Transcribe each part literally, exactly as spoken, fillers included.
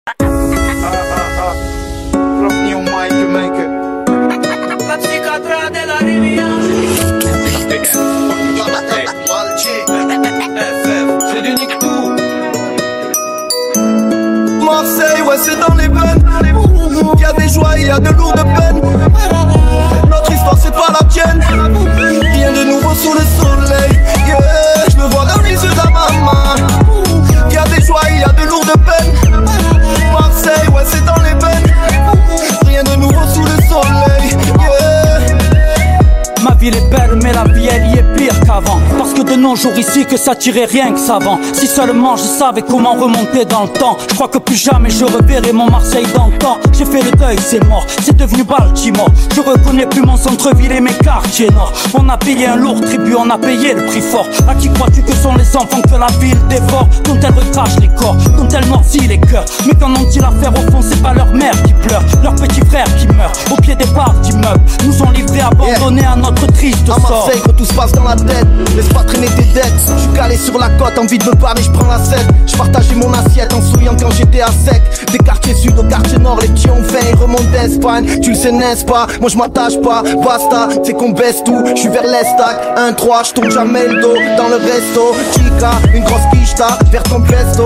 C'est du nique tout. Marseille, ouais, c'est dans les veines. Y'a des joies, y'a de lourdes peines. Notre histoire, c'est pas la tienne. Rien de nouveau sous le soleil. Yeah, je me vois dans les yeux de ma maman. Y'a des joies, y'a de lourdes peines. Marseille, ouais, c'est dans les veines. Rien de nouveau sous le soleil. Yeah. Ma ville est belle mais la vie elle y est pire qu'avant. Parce que de nos jours ici que ça tirait rien que savant. Si seulement je savais comment remonter dans le temps. Je crois que plus jamais je reverrai mon Marseille d'antan. J'ai fait le deuil, c'est mort, c'est devenu Baltimore. Je reconnais plus mon centre-ville et mes quartiers nord. On a payé un lourd tribut, on a payé le prix fort. À qui crois-tu que sont les enfants que la ville dévore? Dont elle recrache les corps, dont elle noircit les cœurs. Mais qu'en ont-ils à faire au fond? C'est pas leur mère qui pleure, leur petit frère qui meurt au pied des barres d'immeubles. Nous ont livrés, abandonnés yeah. à notre triste à sort. Marseille, quand tout se passe dans la tête, laisse pas traîner tes dettes. Je suis calé sur la côte, envie de me barrer, je prends la scène. Je partageais mon assiette en souriant quand j'étais à sec. Des quartiers sud au quartier nord, les petits ont faim, ils remontent d'Espagne. Tu le sais n'est-ce pas, moi je m'attache pas, basta, c'est qu'on baisse tout. Je suis vers l'estac, un trois, je tourne jamais le dos. Dans le resto, chica, une grosse quicheta, vers ton pesto.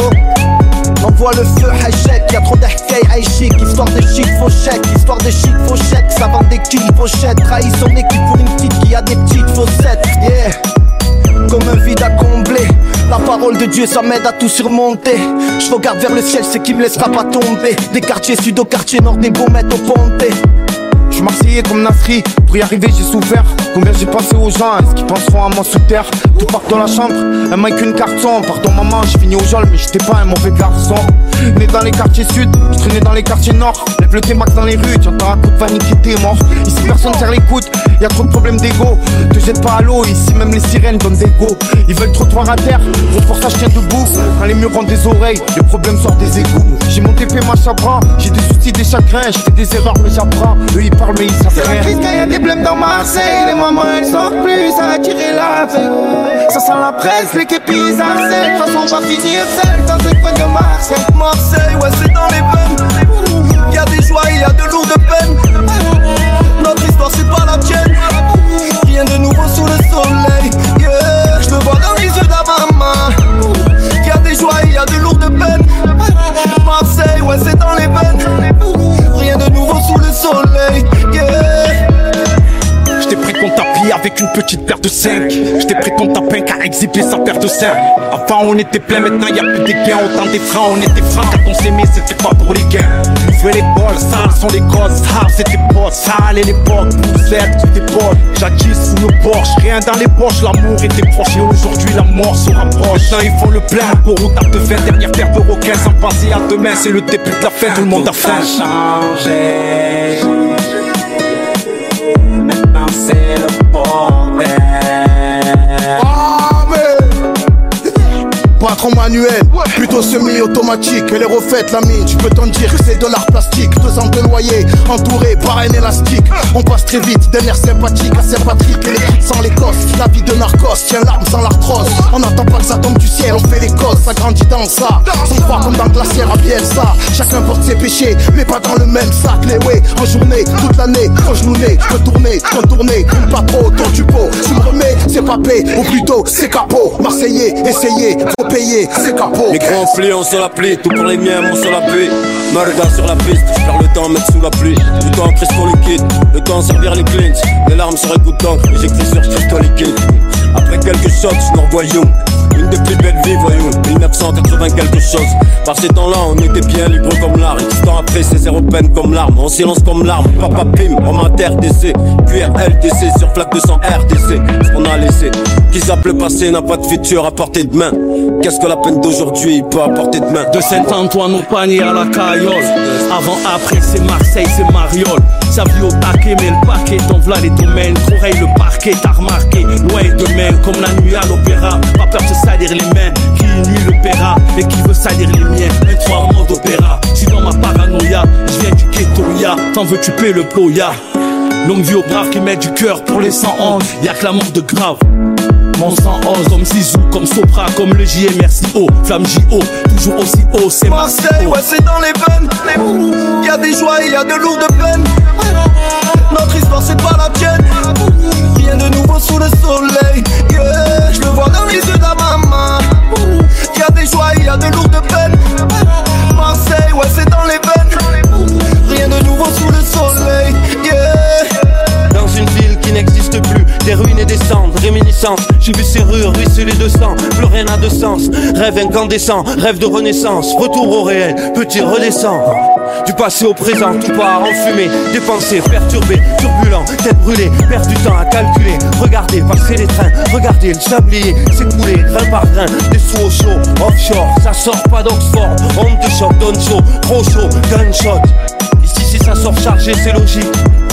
Envoie le feu, hachek, y'a trop d'ahkay, haïchik. Histoire de chic, faux chèque, histoire de chic, faux chèque. Ça vend des kills, pochettes, trahit son équipe pour une petite qui a des petites faussettes. Yeah, comme un vide à combler. La parole de Dieu, ça m'aide à tout surmonter. Je regarde vers le ciel, c'est qui me laissera pas tomber. Des quartiers sud au quartier nord, des baumettes au ponté. Je suis marseillais comme Nasri, pour y arriver j'ai souffert. Combien j'ai pensé aux gens, est-ce qu'ils penseront à moi sous terre? Tout part dans la chambre, un mic qu'une carton. Pardon maman, j'ai fini au jol, mais j'étais pas un mauvais garçon. Né dans les quartiers sud, je traînais dans les quartiers nord. Lève le T-Max dans les rues, tu entends un coup de vanille qui t'es mort. Ici personne serre les coudes, y'a trop de problèmes d'ego. Te jette pas à l'eau, ici même les sirènes donnent des go. Ils veulent trop te voir à terre, mon forçage tient debout. Quand les murs ont des oreilles, le problème sort des égouts. J'ai mon épée, ma chabra, j'ai des soucis, des chagrins. Je fais des erreurs mais j'apprends, eux ils parlent mais ils savent rien. C'est la crise quand y'a des blèmes dans Marseille. Les mamans elles sortent plus, ça a tiré la fête. Ça sent la presse, les képis harcèlent. De toute façon on va finir seul dans ce coin de Marseille. Marseille, ouais c'est dans les veines. Y'a des joies, y'a de lourdes peines. Notre histoire c'est pas la tienne. Rien de nouveau sous le soleil. Yeah, je le vois dans les yeux de ma maman. Y'a des joies, y'a de lourdes peines. Marseille, ouais c'est dans les veines. Rien de nouveau sous le soleil. Yeah. J't'ai pris ton tapis avec une petite paire de cinq. J't'ai pris ton tapin car exhiber sa paire de seins. Avant on était plein, maintenant y'a plus des gains. Autant des freins, on était francs quand on s'aimait, c'était pas pour les gains. Ouvrez les bols, sales sont les gosses. Sales c'était pas sale et l'époque. Vous êtes toutes tes potes. Jadis sous nos Porsche, rien dans les poches. L'amour était proche et aujourd'hui la mort se rapproche. Maintenant ils font le plein, pour ou tape de fin. Dernière paire de requins sans penser à demain. C'est le début de la fête, tout le monde a faim. Changé. Maintenant c'est le bordel. Ah mais pas trop manuel, plutôt semi-automatique. Elle est refaite la mine, tu peux t'en dire que c'est de l'art plastique. Deux ans de loyer, entouré par un élastique. On passe très vite, d'un air sympathique à Saint-Patrick. Et les kids sans l'Écosse, la vie de narcos tient l'arme sans l'arthrose. On n'attend pas que ça tombe du ciel, on fait les causes. Ça grandit dans ça, sans croire comme dans Glacière à Bielsa. Chacun porte ses péchés, mais pas dans le même sac. Les way, en journée, toute l'année, genouillé, retourner, contourner, pas trop autour du pot. Tu me remets, c'est papé, ou plutôt c'est capot. Marseillais, essayez, faut payer, c'est capot. Les grands flics, on se l'applique, tout pour les miens, on se l'appuie. Me regarde sur la piste, je perds le temps, mettre sous la pluie. Le temps cristaux liquide, le temps servir les cleans. Les larmes sur un coup d'encre, et j'écris sur cristaux liquide. Après quelques chocs, nous revoyons une des plus belles vies, voyons, mille neuf cent quatre-vingt quelque chose. Par ces temps-là, on était bien libre comme l'art. Et dix ans après, c'est zéro peine comme l'arme. On silence comme l'arme, papa pim, on m'inter D C. Q R L D C, sur flaque deux cents R D C. Ce qu'on a laissé, qui zappe le passé, n'a pas de futur à portée de main. Qu'est-ce que la peine d'aujourd'hui peut apporter demain? De Saint-Antoine au panier à la caillole. Avant, après, c'est Marseille, c'est Mariol. Ça vit au taquet, mais le paquet t'envla les domaines. Troureille le parquet, t'as remarqué. Loin et de même, comme la nuit à l'opéra. Pas peur de se salir les mains, qui nuit le paiera. Et qui veut salir les miens, un trois mots d'opéra. J'suis dans ma paranoïa, j'viens du ghettoya. T'en veux tu paies le ploya. Longue vie aux braves qui mettent du cœur pour les cent onze. Y'a que la mort de grave. mon sang ose. Comme Zizou, comme Sopra, comme le J M R C O. Flamme J O, toujours aussi haut, c'est Marseille, ouais c'est dans les veines. Y'a des joies et y'a de lourdes peines. Notre histoire c'est pas la tienne. Rien de nouveau sous le soleil, yeah. Je le vois dans les yeux de la maman. Y'a des joies et y'a de lourdes peines. Marseille, ouais c'est dans les veines. Rien de nouveau sous le soleil, yeah. Dans une ville qui n'existe plus, des ruines et des cendres, réminiscences. J'ai vu ces rues ruisseler de sang, plus rien n'a de sens. Rêve incandescent, rêve de renaissance. Retour au réel, petit redescend. Du passé au présent, tout part en fumée. Dépensé, perturbé, turbulent, tête brûlée. Perdre du temps à calculer. Regardez passer les trains, regardez le sablier s'écouler, grain par grain. Des sous au chaud, offshore, ça sort pas d'Oxford. Honte de choc, donne chaud, trop chaud, gunshot. Ici si ça sort chargé, c'est logique.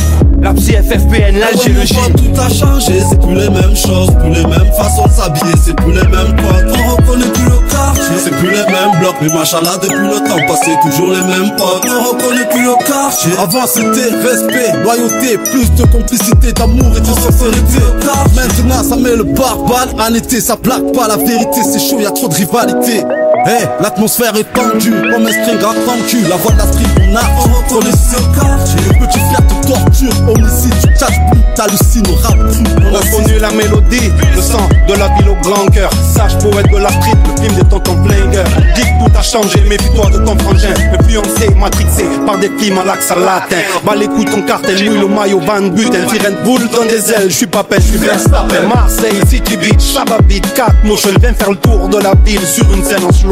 La psy F F P N, l'algéologie. Tout a changé, c'est plus les mêmes choses, plus les mêmes façons de s'habiller, c'est plus les mêmes potes. On reconnaît plus le quartier, c'est plus les mêmes blocs. Mais machallah, depuis le temps passé, toujours les mêmes potes. On reconnaît plus le quartier. Avant c'était respect, loyauté, plus de complicité, d'amour et de sincérité. Maintenant ça met le barbare en été, ça plaque pas la vérité, c'est chaud, y'a trop de rivalité. Hey, l'atmosphère est tendue, comme un string à ton cul. La voix de la street, on a, on reconnaît ce quartier. Petit fiat de torture, homicide, tu tchatches plus, t'hallucines au rap cru. On a connu la mélodie, le sang de la ville au grand cœur. Sage poète de la street, le film des tontons players. Dis que tout a changé, méfie-toi de ton frangin. Influencé, matrixé par des films à l'accent latin. Bas les couilles, ton cartel, mouille le maillot, Van Buten. Tirent boule, donne des ailes, j'suis pas pelle, j'suis Verstappen. Marseille, City Beach, Chababit, quatre motion. Viens faire le tour de la ville sur une scène en slow.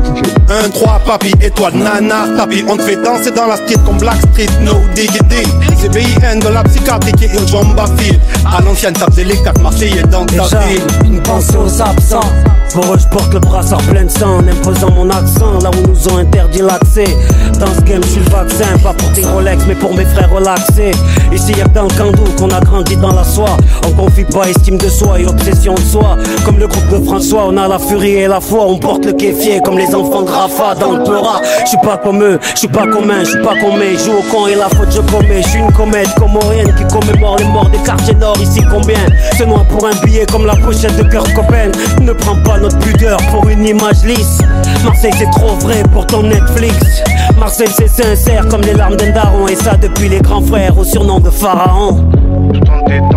un, trois, papi, étoile, nana, tapis. On te fait danser dans la street comme Black Street, no diggity. C B I N de la psychiatrique et une jambe à fil. À l'ancienne, ça faisait les quatre Marseillais dans ta Déjà, ville. une pensée aux absents. Pour eux, je porte le brassard plein de sang, en imposant mon accent. Là où nous ont interdit l'accès. Dans ce game, je suis le vaccin. Pas pour tes Rolex, mais pour mes frères relaxés. Ici, y'a que dans le cando qu'on a grandi dans la soie. On confie pas estime de soi et obsession de soi. Comme le groupe de François, on a la furie et la foi. On porte le kéfier comme les enfants de Rafa dans le Peura. Je suis pas comme eux, je suis pas commun, je suis pas commun. Je joue au con et la faute je commets. Je suis une comète comorienne qui commémore les morts des quartiers nord. Ici combien se noie pour un billet comme la pochette de Kurt Cobain. Ne prends pas notre pudeur pour une image lisse. Marseille c'est trop vrai pour ton Netflix. Marseille c'est sincère comme les larmes d'un daron. Et ça depuis les grands frères au surnom de Pharaon. Tout en détail.